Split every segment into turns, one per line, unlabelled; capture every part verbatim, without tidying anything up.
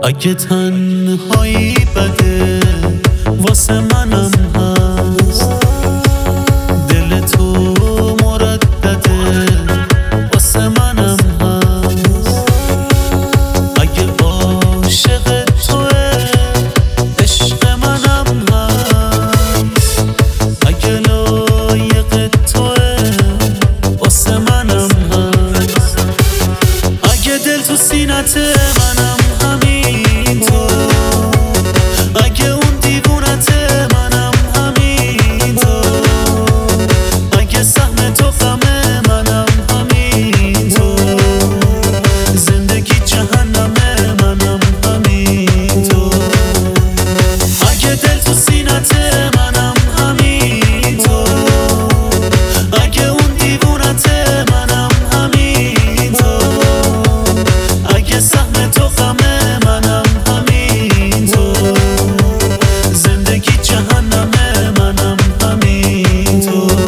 اگه تنهایی بده واسه منم هست، دل تو مردده واسه منم هست. اگه عاشق توه عشق منم هست، اگه لایق توه واسه منم هست. اگه دل تو سینته منم همینطور، اگه اون دیوونته منم همینطور، اگه سهم تو غمه منم همینطور، زندگی جهنمه منم همینطور. اگه دل تو سینته منم همینطور، اگه اون دیوونته منم همینطور، اگه سهم تو غمه منم همینطور، زندگی جهنمه منم همینطور.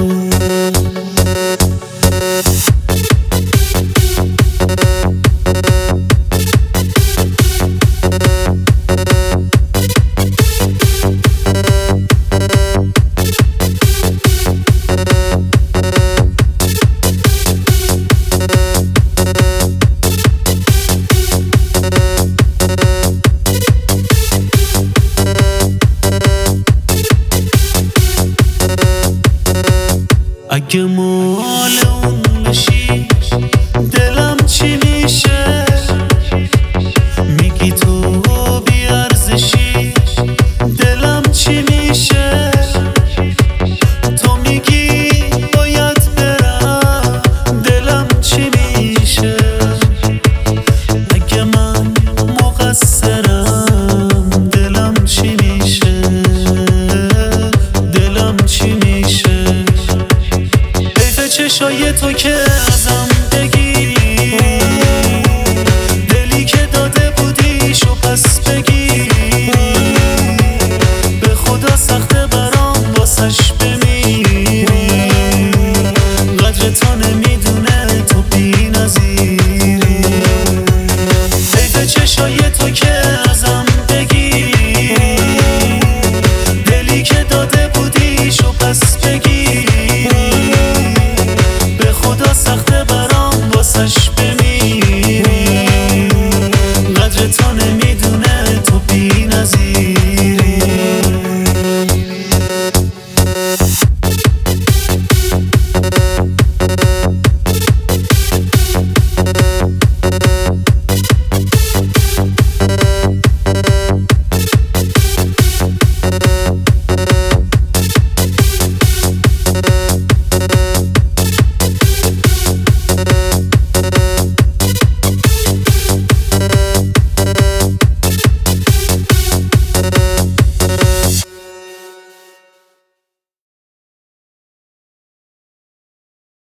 اگه مال اون بشی دلم چی میشه؟ میگی تو بیارزشی دلم چی میشه؟ تو میگی باید برم دلم چی میشه؟ اگه من مقصرم دلم چی میشه؟ دلم چی میشه؟ چشای تو که